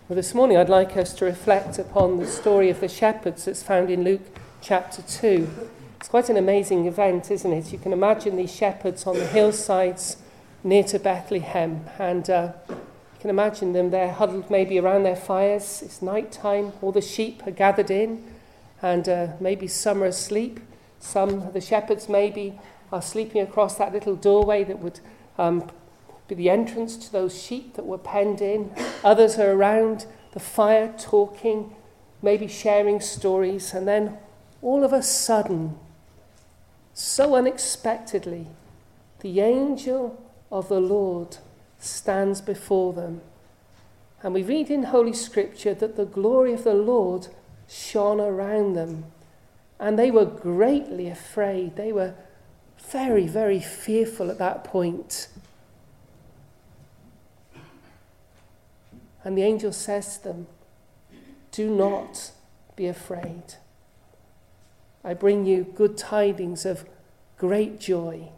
Well, this morning I'd like us to reflect upon the story of the shepherds that's found in Luke chapter 2. It's quite an amazing event, isn't it? You can imagine these shepherds on the hillsides near to Bethlehem, and you can imagine them there huddled maybe around their fires. It's night time, all the sheep are gathered in, and maybe some are asleep. Some of the shepherds maybe are sleeping across that little doorway that would be the entrance to those sheep that were penned in. Others are around the fire talking, maybe sharing stories, and then all of a sudden, so unexpectedly, the angel of the Lord stands before them. And we read in Holy Scripture that the glory of the Lord shone around them, and they were greatly afraid. They were very, very fearful at that point. And the angel says to them, "Do not be afraid. I bring you good tidings of great joy,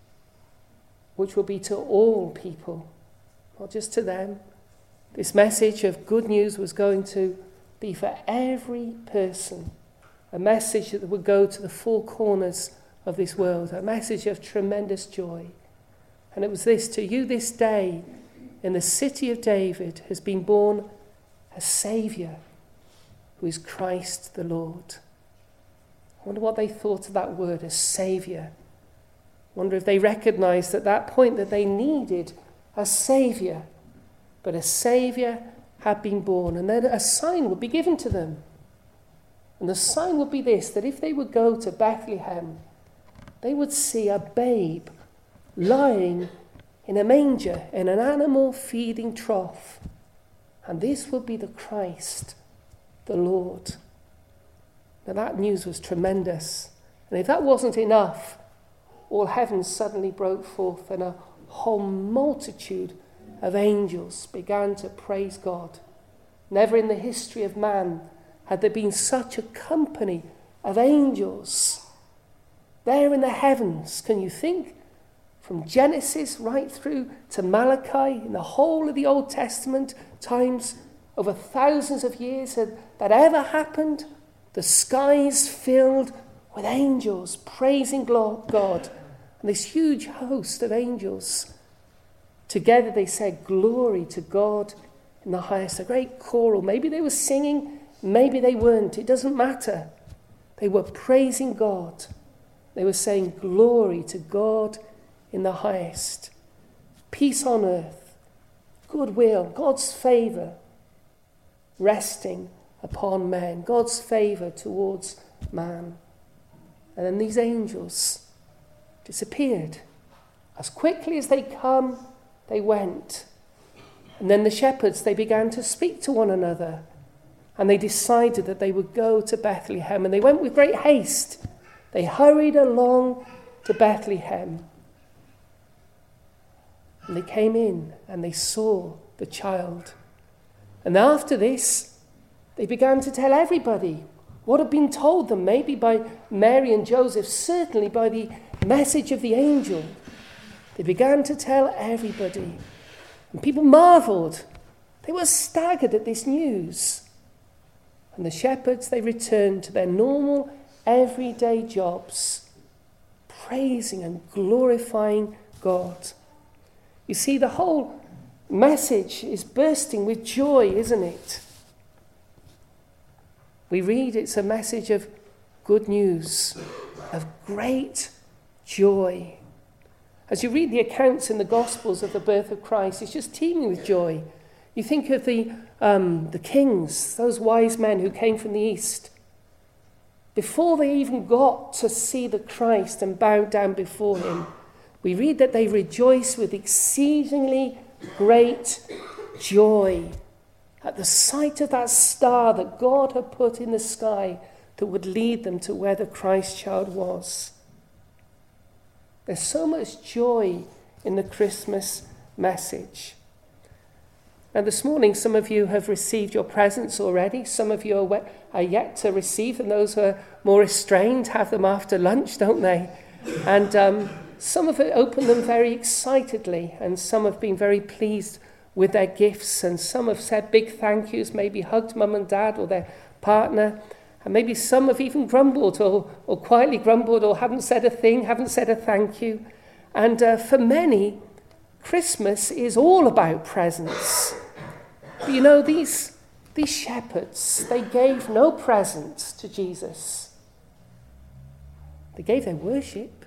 which will be to all people, not just to them." This message of good news was going to be for every person, a message that would go to the four corners of this world, a message of tremendous joy. And it was this: to you this day, in the city of David, has been born a Saviour, who is Christ the Lord. I wonder what they thought of that word, a Saviour. I wonder if they recognised at that point that they needed a Saviour. But a Saviour had been born, and then a sign would be given to them. And the sign would be this: that if they would go to Bethlehem, they would see a babe lying in a manger, in an animal feeding trough. And this would be the Christ, the Lord. Now that news was tremendous. And if that wasn't enough, all heaven suddenly broke forth, and a whole multitude of angels began to praise God. Never in the history of man had there been such a company of angels there in the heavens. Can you think? From Genesis right through to Malachi, in the whole of the Old Testament, times over thousands of years that ever happened, the skies filled with angels praising God. And this huge host of angels, together they said, "Glory to God in the highest." A great choral. Maybe they were singing, maybe they weren't. It doesn't matter. They were praising God. They were saying, "Glory to God in the highest. Peace on earth, goodwill, God's favour resting upon men, God's favour towards man." And then these angels disappeared. As quickly as they come, they went. And then the shepherds, they began to speak to one another, and they decided that they would go to Bethlehem, and they went with great haste. They hurried along to Bethlehem. And they came in and they saw the child. And after this, they began to tell everybody what had been told them, maybe by Mary and Joseph, certainly by the message of the angel. They began to tell everybody. And people marvelled. They were staggered at this news. And the shepherds, they returned to their normal, everyday jobs, praising and glorifying God. You see, the whole message is bursting with joy, isn't it? We read it's a message of good news, of great joy. As you read the accounts in the Gospels of the birth of Christ, it's just teeming with joy. You think of the kings, those wise men who came from the east. Before they even got to see the Christ and bow down before him, we read that they rejoiced with exceedingly great joy at the sight of that star that God had put in the sky that would lead them to where the Christ child was. There's so much joy in the Christmas message. Now this morning, some of you have received your presents already. Some of you are yet to receive, and those who are more restrained have them after lunch, don't they? And some have opened them very excitedly, and some have been very pleased with their gifts, and some have said big thank yous, maybe hugged mum and dad or their partner, and maybe some have even grumbled or quietly grumbled or haven't said a thing, haven't said a thank you. And for many, Christmas is all about presents. But you know, these shepherds, they gave no presents to Jesus. They gave their worship.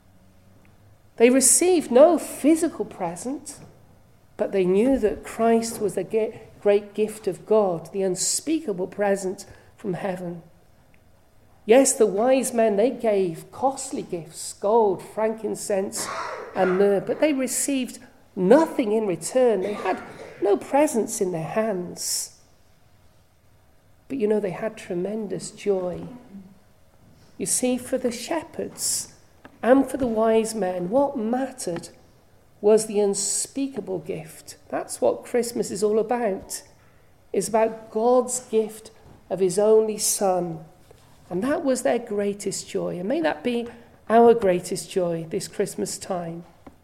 They received no physical present, but they knew that Christ was the great gift of God, the unspeakable present from heaven. Yes, the wise men, they gave costly gifts, gold, frankincense, and myrrh, but they received nothing in return. They had no presents in their hands. But you know, they had tremendous joy. You see, for the shepherds and for the wise men, what mattered was the unspeakable gift. That's what Christmas is all about. It's about God's gift of his only Son. And that was their greatest joy. And may that be our greatest joy this Christmas time.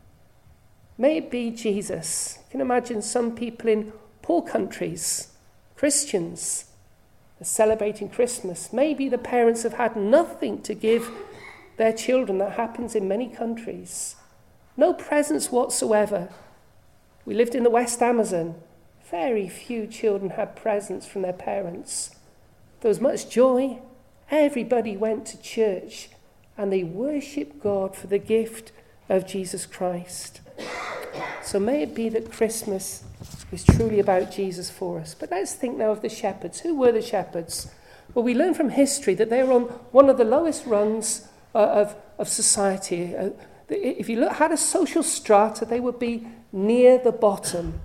May it be Jesus. You can imagine some people in poor countries, Christians, are celebrating Christmas. Maybe the parents have had nothing to give their children. That happens in many countries. No presents whatsoever. We lived in the West Amazon. Very few children had presents from their parents. There was much joy. Everybody went to church and they worshipped God for the gift of Jesus Christ. So may it be that Christmas is truly about Jesus for us. But let's think now of the shepherds. Who were the shepherds? Well, we learn from history that they were on one of the lowest rungs of society. If you had a social strata, they would be near the bottom.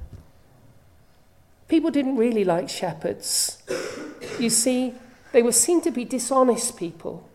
People didn't really like shepherds. You see, they were seen to be dishonest people,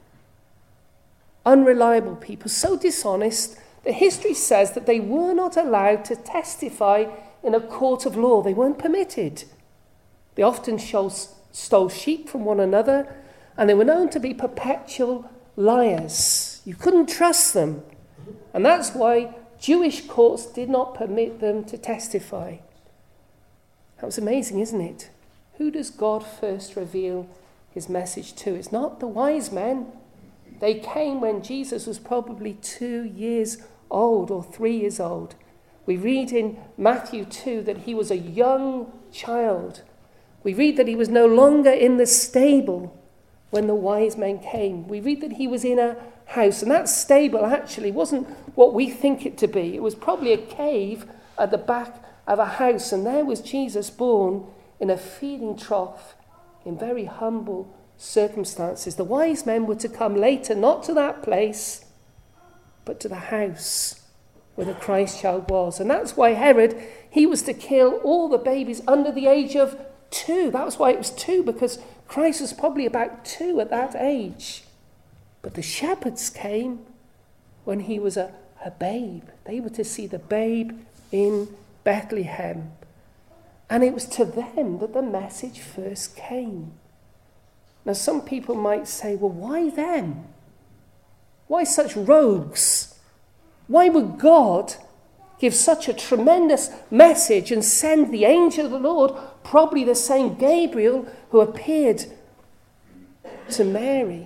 unreliable people, so dishonest that history says that they were not allowed to testify in a court of law. They weren't permitted. They often stole sheep from one another, and they were known to be perpetual liars. You couldn't trust them. And that's why Jewish courts did not permit them to testify. That was amazing, isn't it? Who does God first reveal his message to? It's not the wise men. They came when Jesus was probably 2 years old or 3 years old. We read in Matthew 2 that he was a young child. We read that he was no longer in the stable when the wise men came. We read that he was in a house, and that stable actually wasn't what we think it to be. It was probably a cave at the back of a house, and there was Jesus born in a feeding trough in very humble circumstances. The wise men were to come later, not to that place, but to the house where the Christ child was. And that's why Herod, he was to kill all the babies under the age of 2. That was why it was 2, because Christ was probably about 2 at that age. But the shepherds came when he was a babe. They were to see the babe in Bethlehem. And it was to them that the message first came. Now, some people might say, well, why them? Why such rogues? Why would God give such a tremendous message and send the angel of the Lord, probably the same Gabriel who appeared to Mary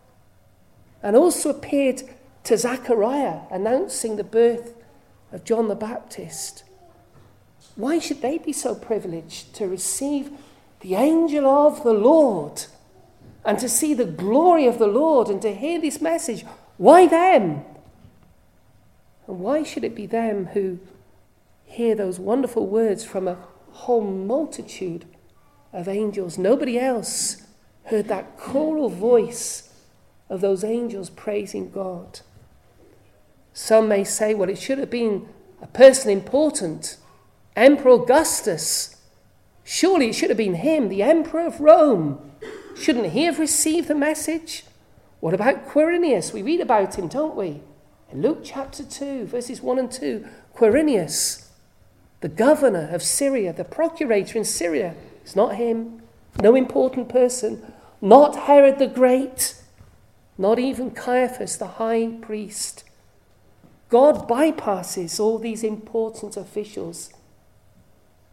and also appeared to Zechariah, announcing the birth of John the Baptist? Why should they be so privileged to receive the angel of the Lord and to see the glory of the Lord and to hear this message? Why them? And why should it be them who hear those wonderful words from a whole multitude of angels? Nobody else heard that choral voice of those angels praising God. Some may say, well, it should have been a person important, Emperor Augustus. Surely it should have been him, the Emperor of Rome. Shouldn't he have received the message? What about Quirinius? We read about him, don't we? In Luke chapter 2, verses 1 and 2, Quirinius, the governor of Syria, the procurator in Syria. It's not him, no important person, not Herod the Great, not even Caiaphas, the high priest. God bypasses all these important officials.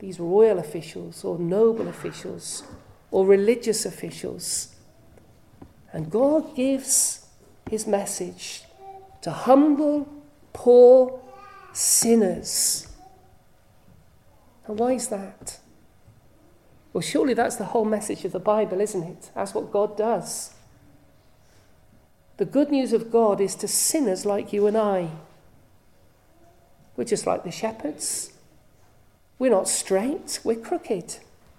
these royal officials or noble officials or religious officials. And God gives his message to humble, poor sinners. And why is that? Well, surely that's the whole message of the Bible, isn't it? That's what God does. The good news of God is to sinners like you and I. We're just like the shepherds. We're not straight, we're crooked.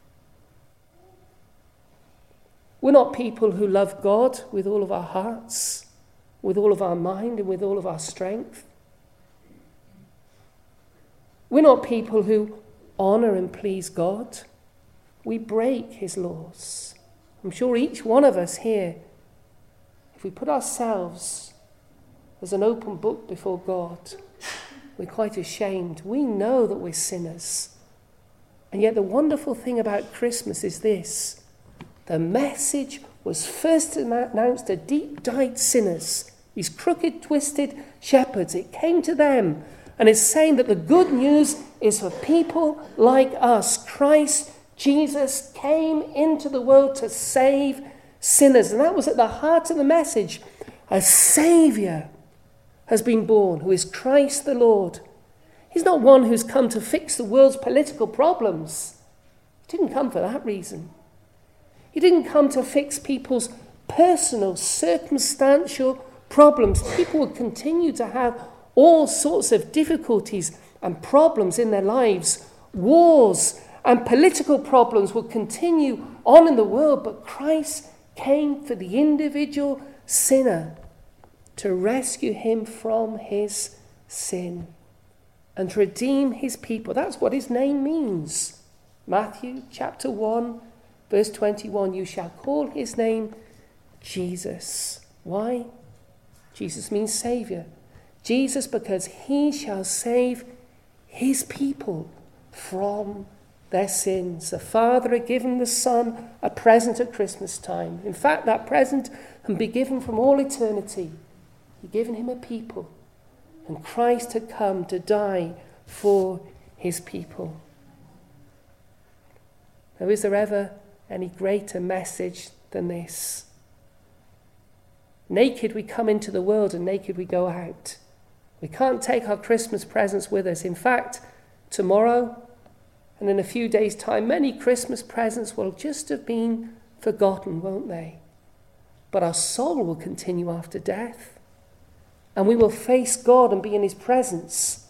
We're not people who love God with all of our hearts, with all of our mind, and with all of our strength. We're not people who honour and please God. We break his laws. I'm sure each one of us here, if we put ourselves as an open book before God, we're quite ashamed. We know that we're sinners. And yet the wonderful thing about Christmas is this. The message was first announced to deep-dyed sinners, these crooked, twisted shepherds. It came to them, and it's saying that the good news is for people like us. Christ Jesus came into the world to save sinners, and that was at the heart of the message. A Saviour has been born, who is Christ the Lord. He's not one who's come to fix the world's political problems. He didn't come for that reason. He didn't come to fix people's personal, circumstantial problems. People will continue to have all sorts of difficulties and problems in their lives. Wars and political problems will continue on in the world, but Christ came for the individual sinner to rescue him from his sin and to redeem his people. That's what his name means. Matthew chapter 1, verse 21, you shall call his name Jesus. Why? Jesus means Saviour. Jesus, because he shall save his people from their sins. The Father had given the Son a present at Christmas time. In fact, that present can be given from all eternity. He'd given him a people, and Christ had come to die for his people. Now, is there ever any greater message than this? Naked we come into the world, and naked we go out. We can't take our Christmas presents with us. In fact, tomorrow and in a few days' time, many Christmas presents will just have been forgotten, won't they? But our soul will continue after death, and we will face God and be in his presence.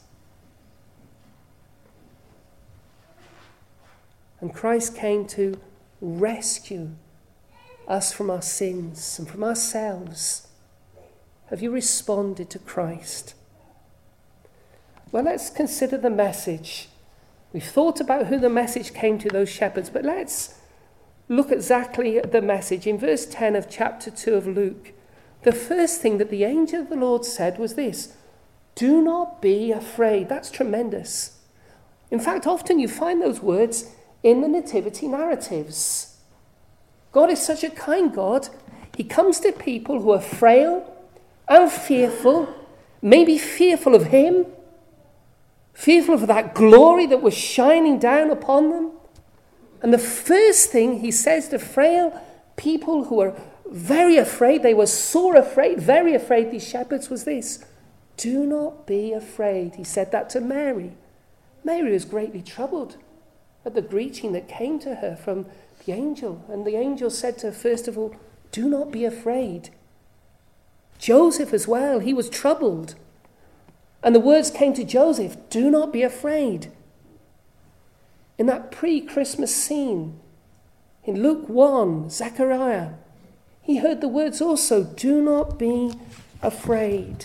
And Christ came to rescue us from our sins and from ourselves. Have you responded to Christ? Well, let's consider the message. We've thought about who the message came to, those shepherds, but let's look exactly at the message. In verse 10 of chapter 2 of Luke, the first thing that the angel of the Lord said was this: do not be afraid. That's tremendous. In fact, often you find those words in the nativity narratives. God is such a kind God. He comes to people who are frail and fearful, maybe fearful of him, fearful of that glory that was shining down upon them. And the first thing he says to frail people who are very afraid, they were sore afraid, very afraid, these shepherds, was this: do not be afraid. He said that to Mary. Mary was greatly troubled at the greeting that came to her from the angel. And the angel said to her, first of all, do not be afraid. Joseph as well, he was troubled. And the words came to Joseph, do not be afraid. In that pre-Christmas scene, in Luke 1, Zechariah, he heard the words also, do not be afraid.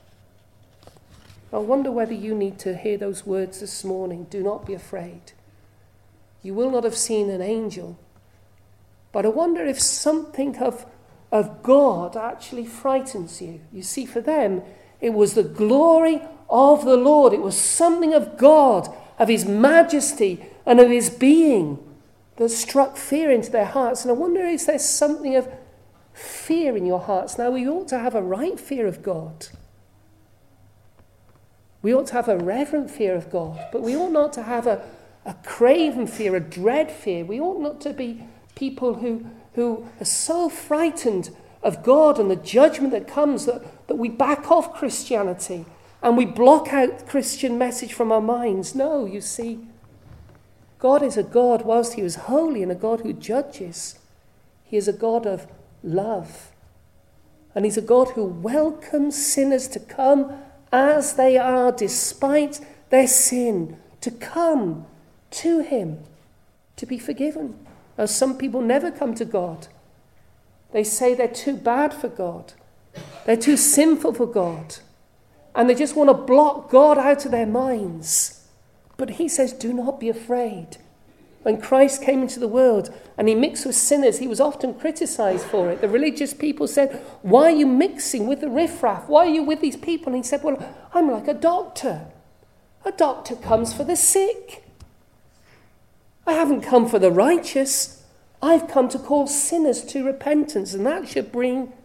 I wonder whether you need to hear those words this morning, do not be afraid. You will not have seen an angel, but I wonder if something of God actually frightens you. You see, for them, it was the glory of the Lord. It was something of God, of his majesty and of his being that struck fear into their hearts. And I wonder if there's something of fear in your hearts. Now, we ought to have a right fear of God. We ought to have a reverent fear of God, but we ought not to have a a craven fear, a dread fear. We ought not to be people who are so frightened of God and the judgment that comes that we back off Christianity and we block out the Christian message from our minds. No, you see, God is a God, whilst he is holy and a God who judges, he is a God of love. And he's a God who welcomes sinners to come as they are, despite their sin, to come to him, to be forgiven. Now, some people never come to God. They say they're too bad for God. They're too sinful for God. And they just want to block God out of their minds. But he says, do not be afraid. When Christ came into the world and he mixed with sinners, he was often criticized for it. The religious people said, why are you mixing with the riffraff? Why are you with these people? And he said, well, I'm like a doctor. A doctor comes for the sick. I haven't come for the righteous. I've come to call sinners to repentance, and that should bring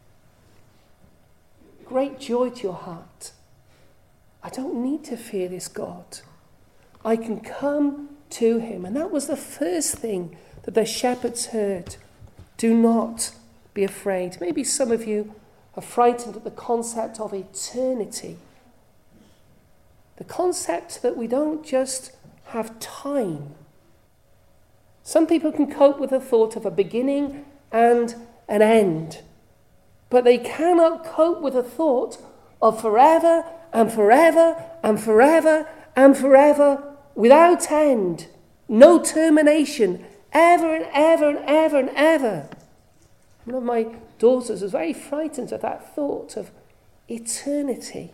great joy to your heart. I don't need to fear this God. I can come to him. And that was the first thing that the shepherds heard. Do not be afraid. Maybe some of you are frightened at the concept of eternity. The concept that we don't just have time. Some people can cope with the thought of a beginning and an end, but they cannot cope with the thought of forever and forever and forever and forever without end, no termination, ever and ever and ever and ever. One of my daughters was very frightened at that thought of eternity.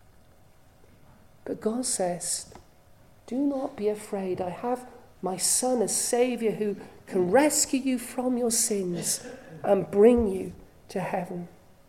But God says, do not be afraid. I have my Son, a Saviour who can rescue you from your sins and bring you to heaven.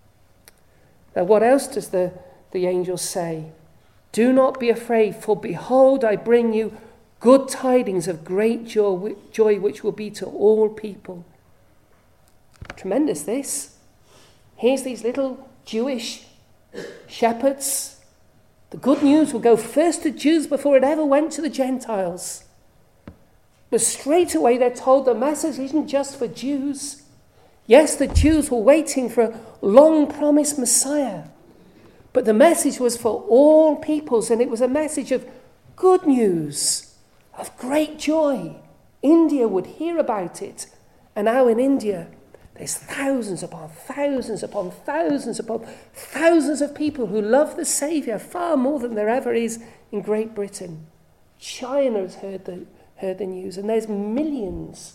Now, what else does the angel say? Do not be afraid, for behold, I bring you good tidings of great joy which will be to all people. Tremendous, this. Here's these little Jewish shepherds. The good news will go first to Jews before it ever went to the Gentiles. But straight away they're told the message isn't just for Jews. Yes, the Jews were waiting for a long-promised Messiah. But the message was for all peoples, and it was a message of good news, of great joy. India would hear about it. And now in India, there's thousands upon thousands upon thousands upon thousands of people who love the Saviour far more than there ever is in Great Britain. China has heard the news, and there's millions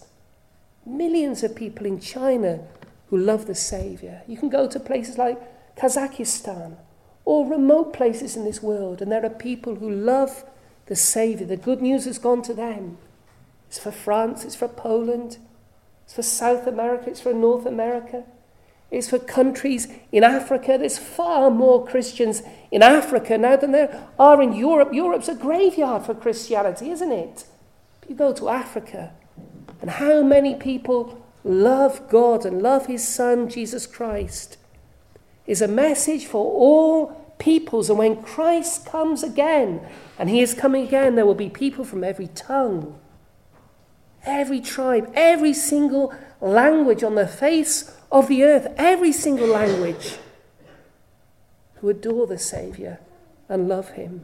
of people in China who love the Saviour. You can go to places like Kazakhstan or remote places in this world, and there are people who love the Saviour. The good news has gone to them. It's for France, it's for Poland, it's for South America, it's for North America, it's for countries in Africa. There's far more Christians in Africa now than there are in Europe. Europe's a graveyard for Christianity, isn't it? You go to Africa, and how many people love God and love his Son, Jesus Christ, is a message for all peoples. And when Christ comes again, and he is coming again, there will be people from every tongue, every tribe, every single language on the face of the earth, every single language, who adore the Saviour and love him.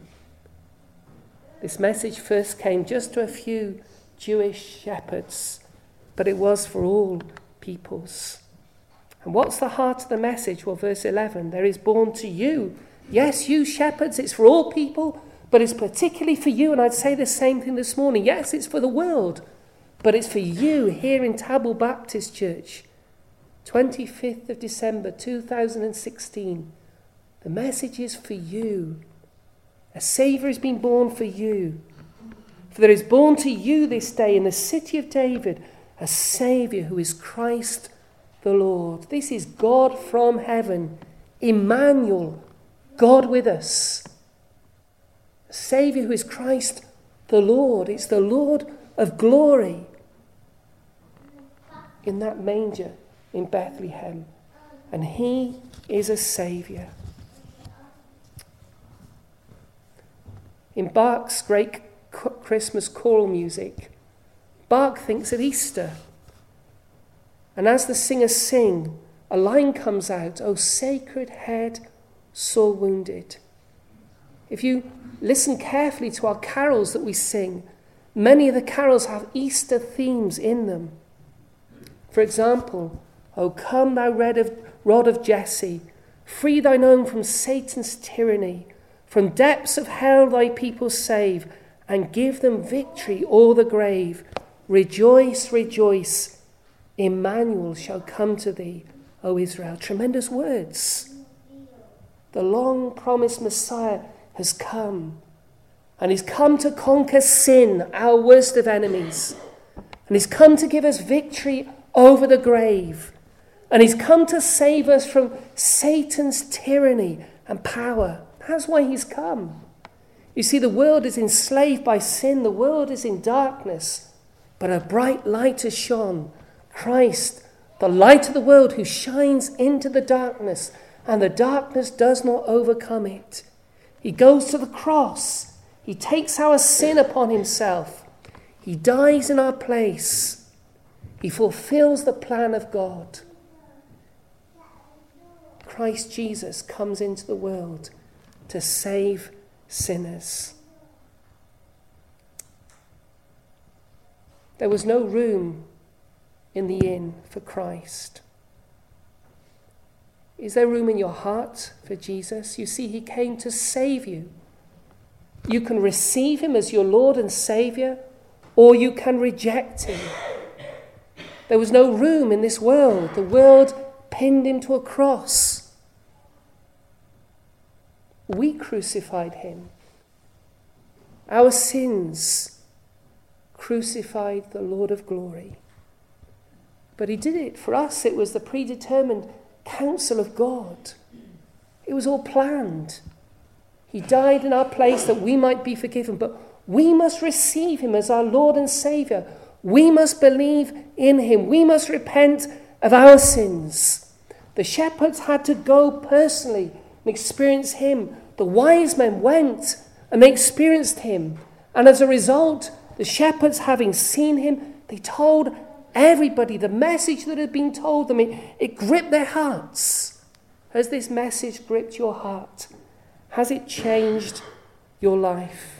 This message first came just to a few Jewish shepherds, but it was for all peoples. And what's the heart of the message? Well, verse 11, there is born to you. Yes, you shepherds, it's for all people, but it's particularly for you. And I'd say the same thing this morning. Yes, it's for the world, but it's for you here in Tabel Baptist Church. 25th of December 2016. The message is for you. A Saviour has been born for you. For there is born to you this day in the city of David a Saviour who is Christ the Lord. This is God from heaven, Emmanuel, God with us. A Saviour who is Christ the Lord. It's the Lord of glory in that manger in Bethlehem. And he is a Saviour. In Bach's great Christmas choral music. Bach thinks of Easter. And as the singers sing, a line comes out, "O sacred head, sore wounded." If you listen carefully to our carols that we sing, many of the carols have Easter themes in them. For example, "O come thou rod of Jesse, free thine own from Satan's tyranny, from depths of hell thy people save, and give them victory o'er the grave. Rejoice, rejoice, Emmanuel shall come to thee, O Israel." Tremendous words. The long-promised Messiah has come, and he's come to conquer sin, our worst of enemies. And he's come to give us victory over the grave. And he's come to save us from Satan's tyranny and power. That's why he's come. You see, the world is enslaved by sin. The world is in darkness. But a bright light has shone. Christ, the light of the world, who shines into the darkness, and the darkness does not overcome it. He goes to the cross. He takes our sin upon himself. He dies in our place. He fulfills the plan of God. Christ Jesus comes into the world to save sinners. There was no room in the inn for Christ. Is there room in your heart for Jesus? You see, he came to save you. You can receive him as your Lord and Saviour, or you can reject him. There was no room in this world. The world pinned him to a cross. We crucified him. Our sins crucified the Lord of glory. But he did it for us. It was the predetermined counsel of God. It was all planned. He died in our place that we might be forgiven, but we must receive him as our Lord and Saviour. We must believe in him. We must repent of our sins. The shepherds had to go personally and experience him. The wise men went and they experienced him. And as a result, the shepherds, having seen him, they told everybody the message that had been told them. It gripped their hearts. Has this message gripped your heart? Has it changed your life?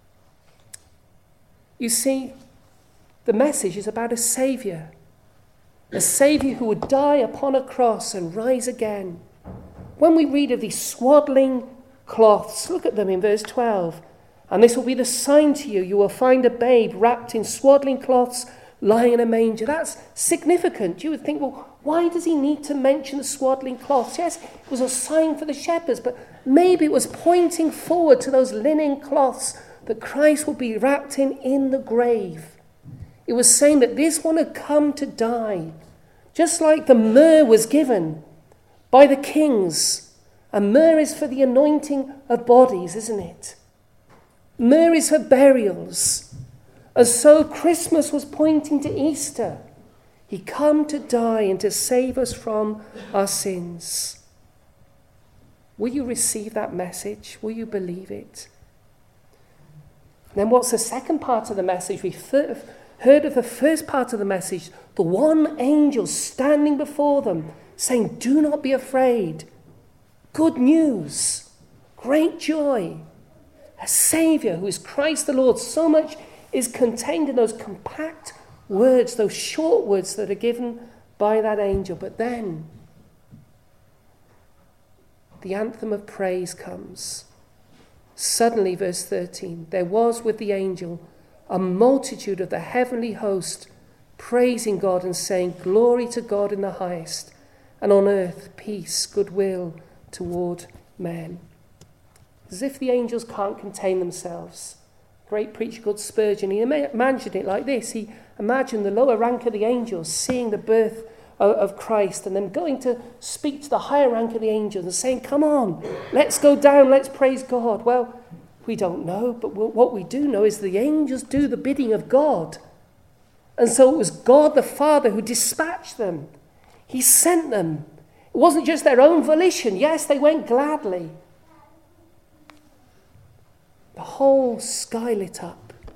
You see, the message is about a Saviour who would die upon a cross and rise again. When we read of these swaddling cloths, look at them in verse 12. "And this will be the sign to you. You will find a babe wrapped in swaddling cloths, lying in a manger." That's significant. You would think, well, why does he need to mention the swaddling cloths? Yes, it was a sign for the shepherds, but maybe it was pointing forward to those linen cloths that Christ will be wrapped in the grave. It was saying that this one had come to die, just like the myrrh was given by the kings. And myrrh is for the anointing of bodies, isn't it? Myrrh is for burials. And so Christmas was pointing to Easter. He come to die and to save us from our sins. Will you receive that message? Will you believe it? Then what's the second part of the message? We've heard of the first part of the message, the one angel standing before them saying, "Do not be afraid." Good news, great joy, a Saviour who is Christ the Lord. So much is contained in those compact words, those short words that are given by that angel. But then the anthem of praise comes. Suddenly, verse 13, there was with the angel a multitude of the heavenly host praising God and saying, "Glory to God in the highest, and on earth peace, goodwill toward men." As if the angels can't contain themselves. Great preacher called Spurgeon, he imagined it like this. He imagined the lower rank of the angels seeing the birth of Christ and then going to speak to the higher rank of the angels and saying, "Come on, let's go down, let's praise God." Well, we don't know, but what we do know is the angels do the bidding of God. And so it was God the Father who dispatched them. He sent them. It wasn't just their own volition. Yes, they went gladly. The whole sky lit up.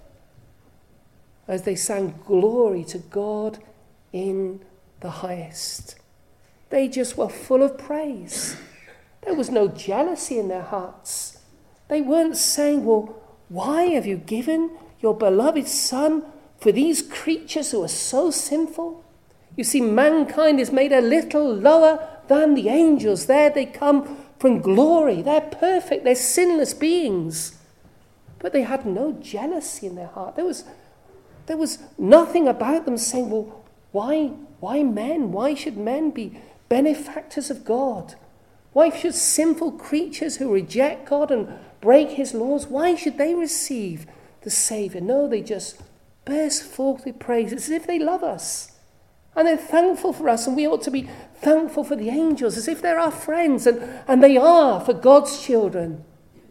as they sang glory to God in the highest. They just were full of praise. There was no jealousy in their hearts. They weren't saying, well, why have you given your beloved Son for these creatures who are so sinful? You see, mankind is made a little lower than the angels. There they come from glory. They're perfect. They're sinless beings. But they had no jealousy in their heart. There was nothing about them saying, well, why men? Why should men be benefactors of God? Why should sinful creatures who reject God and break his laws, why should they receive the Saviour? No, they just burst forth with praise. It's as if they love us. And they're thankful for us, and we ought to be thankful for the angels, as if they're our friends, and they are for God's children.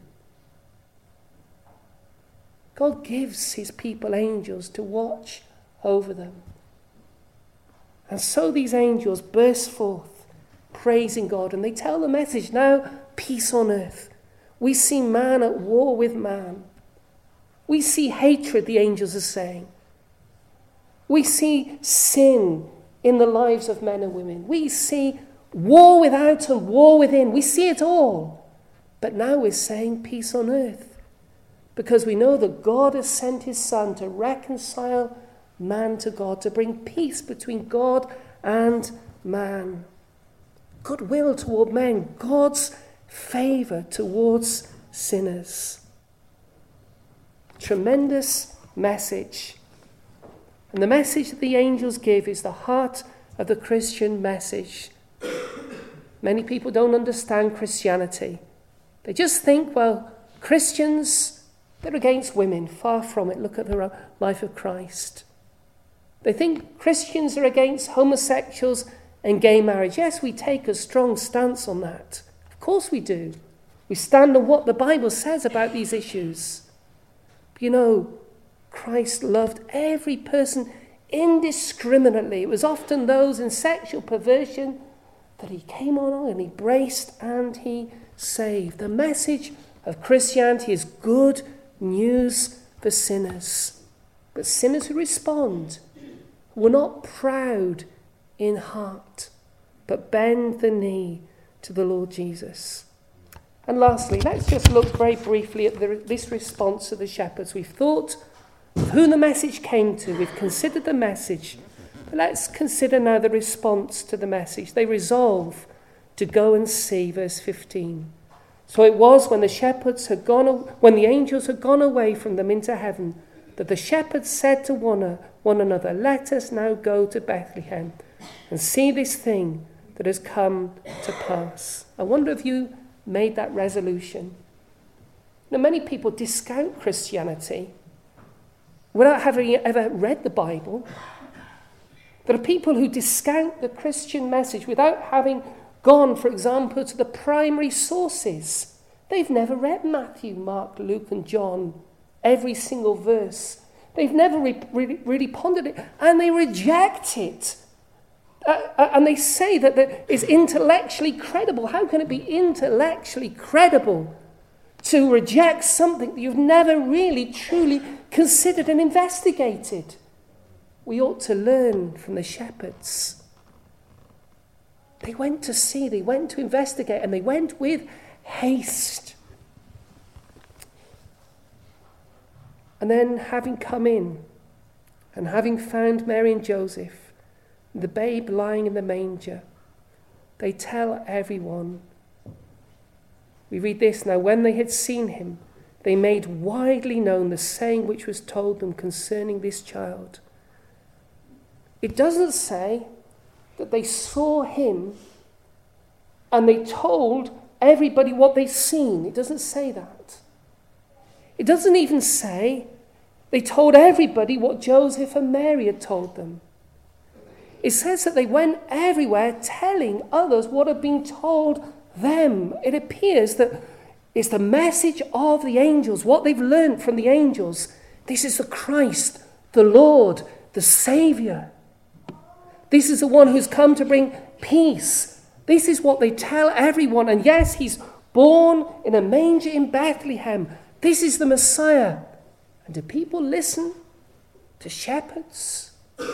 God gives his people angels to watch over them. And so these angels burst forth, praising God, and they tell the message, now peace on earth. We see man at war with man. We see hatred, the angels are saying. We see sin in the lives of men and women. We see war without and war within. We see it all. But now we're saying peace on earth, because we know that God has sent his Son to reconcile man to God, to bring peace between God and man. Goodwill toward men, God's favour towards sinners. Tremendous message. And the message that the angels give is the heart of the Christian message. Many people don't understand Christianity. They just think, well, Christians, they're against women. Far from it. Look at the life of Christ. They think Christians are against homosexuals and gay marriage. Yes, we take a strong stance on that. Of course we do. We stand on what the Bible says about these issues. But you know, Christ loved every person indiscriminately. It was often those in sexual perversion that he came along and he embraced and he saved. The message of Christianity is good news for sinners. But sinners who respond, who are not proud in heart, but bend the knee to the Lord Jesus. And lastly, let's just look very briefly at this response of the shepherds. We've thought of who the message came to. We've considered the message. But let's consider now the response to the message. They resolve to go and see, verse 15. So it was when the angels had gone away from them into heaven, that the shepherds said to one another, let us now go to Bethlehem and see this thing that has come to pass. I wonder if you made that resolution. Now, many people discount Christianity without having ever read the Bible. There are people who discount the Christian message without having gone, for example, to the primary sources. They've never read Matthew, Mark, Luke, and John, every single verse. They've never really pondered it, and they reject it. And they say that it's intellectually credible. How can it be intellectually credible to reject something that you've never really, truly considered and investigated? We ought to learn from the shepherds. They went to see, they went to investigate, and they went with haste. And then, having come in, and having found Mary and Joseph, the babe lying in the manger, they tell everyone. We read this now. When they had seen him, they made widely known the saying which was told them concerning this child. It doesn't say that they saw him and they told everybody what they'd seen. It doesn't say that. It doesn't even say they told everybody what Joseph and Mary had told them. It says that they went everywhere telling others what had been told them. It appears that it's the message of the angels, what they've learned from the angels. This is the Christ, the Lord, the Saviour. This is the one who's come to bring peace. This is what they tell everyone. And yes, he's born in a manger in Bethlehem. This is the Messiah. And do people listen? to shepherds.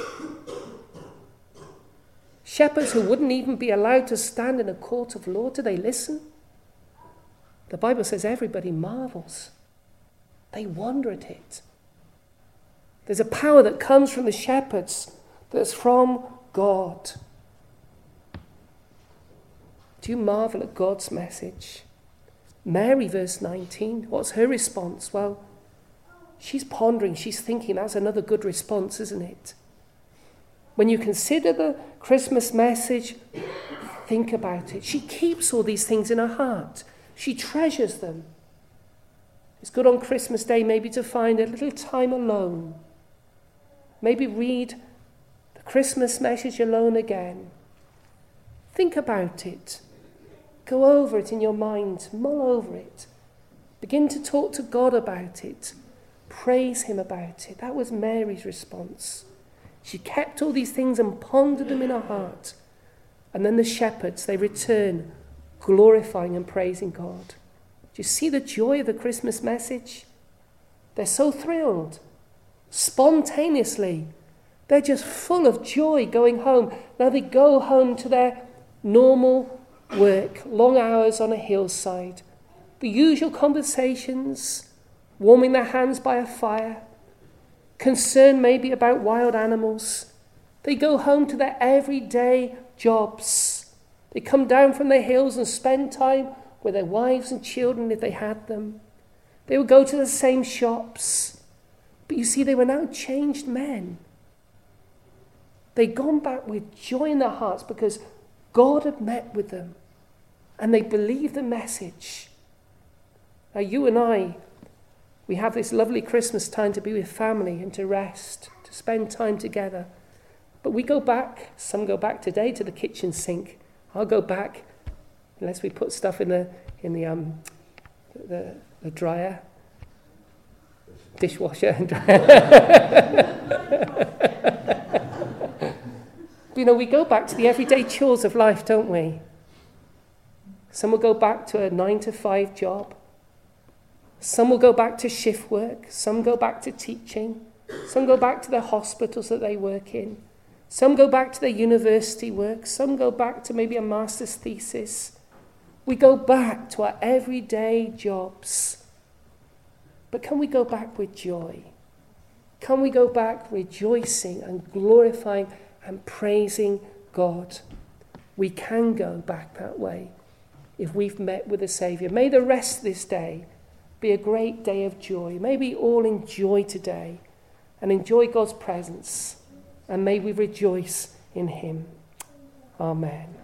Shepherds who wouldn't even be allowed to stand in a court of law. Do they listen? The Bible says everybody marvels. They wonder at it. There's a power that comes from the shepherds that's from God. Do you marvel at God's message? Mary, verse 19, what's her response? Well, she's pondering, she's thinking. That's another good response, isn't it? When you consider the Christmas message, think about it. She keeps all these things in her heart. She treasures them. It's good on Christmas Day maybe to find a little time alone. Maybe read the Christmas message alone again. Think about it. Go over it in your mind. Mull over it. Begin to talk to God about it. Praise him about it. That was Mary's response. She kept all these things and pondered them in her heart. And then the shepherds, they return glorifying and praising God. Do you see the joy of the Christmas message? They're so thrilled. Spontaneously. They're just full of joy going home. Now they go home to their normal work, long hours on a hillside. The usual conversations, warming their hands by a fire, concern maybe about wild animals. They go home to their everyday jobs. They come down from the hills and spend time with their wives and children if they had them. They would go to the same shops. But you see, they were now changed men. They'd gone back with joy in their hearts because God had met with them and they believed the message. Now you and I, we have this lovely Christmas time to be with family and to rest, to spend time together. But we go back, some go back today to the kitchen sink. I'll go back, unless we put stuff in the dryer, dishwasher and dryer. You know, we go back to the everyday chores of life, don't we? Some will go back to a 9-to-5 job. Some will go back to shift work. Some go back to teaching. Some go back to the hospitals that they work in. Some go back to their university work. Some go back to maybe a master's thesis. We go back to our everyday jobs. But can we go back with joy? Can we go back rejoicing and glorifying and praising God? We can go back that way if we've met with the Saviour. May the rest of this day be a great day of joy. May we all enjoy today and enjoy God's presence. And may we rejoice in him. Amen.